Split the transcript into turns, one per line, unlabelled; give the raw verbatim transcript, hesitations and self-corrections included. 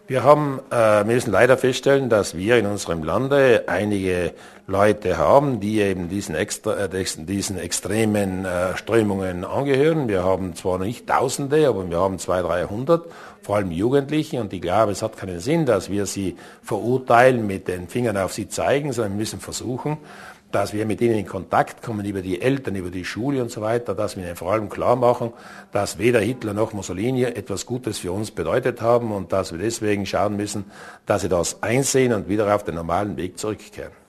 Wir haben, äh, wir müssen leider feststellen, dass wir in unserem Lande einige Leute haben, die eben diesen, extra, äh, diesen extremen äh, Strömungen angehören. Wir haben zwar nicht Tausende, aber wir haben zweihundert, dreihundert, vor allem Jugendliche. Und ich glaube, es hat keinen Sinn, dass wir sie verurteilen, mit den Fingern auf sie zeigen, sondern wir müssen versuchen, dass wir mit ihnen in Kontakt kommen über die Eltern, über die Schule und so weiter, dass wir ihnen vor allem klar machen, dass weder Hitler noch Mussolini etwas Gutes für uns bedeutet haben und dass wir deswegen schauen müssen, dass sie das einsehen und wieder auf den normalen Weg zurückkehren.